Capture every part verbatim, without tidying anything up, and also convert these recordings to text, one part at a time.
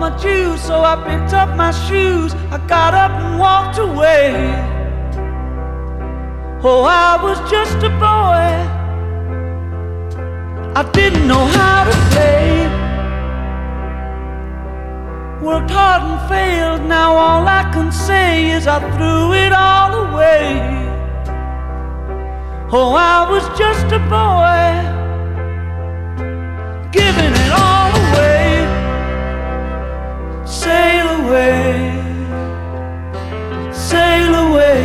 my juice, so I picked up my shoes. I got up and walked away. Oh, I was just a boy. I didn't know how to play. Worked hard and failed. Now all I can say is I threw it all away. Oh, I was just a boy, giving it all away. Sail away, sail away.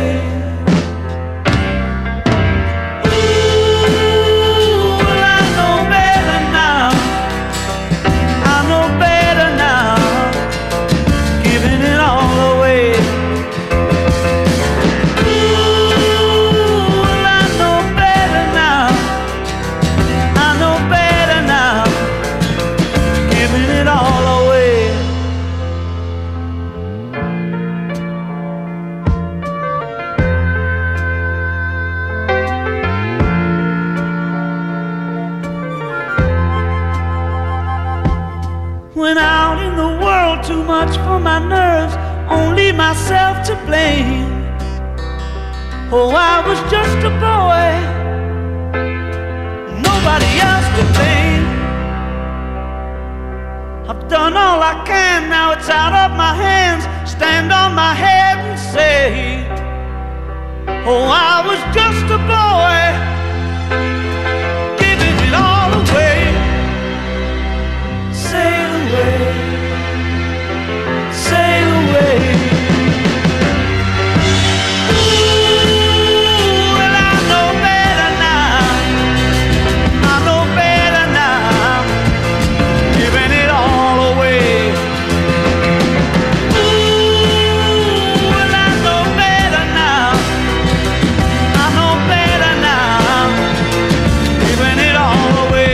Ooh, well, I know better now. I know better now. Giving it all away. Ooh, well, I know better now. I know better now. Giving it all away. Went out in the world, too much for my nerves, only myself to blame. Oh, I was just a boy, nobody else to blame. I've done all I can, now it's out of my hands. Stand on my head and say, oh, I was just a boy, giving it all away. Sail away, sail away. Ooh, well, I know better now. I know better now. Giving it all away. Ooh, well, I know better now. I know better now. Giving it all away.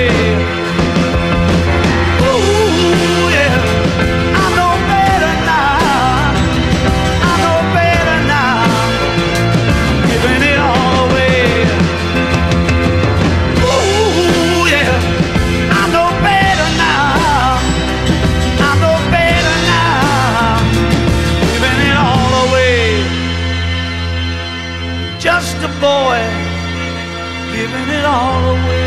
Just a boy, giving it all away.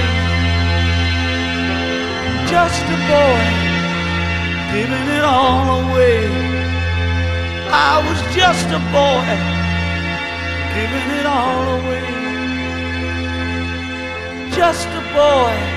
Just a boy, giving it all away. I was just a boy, giving it all away. Just a boy.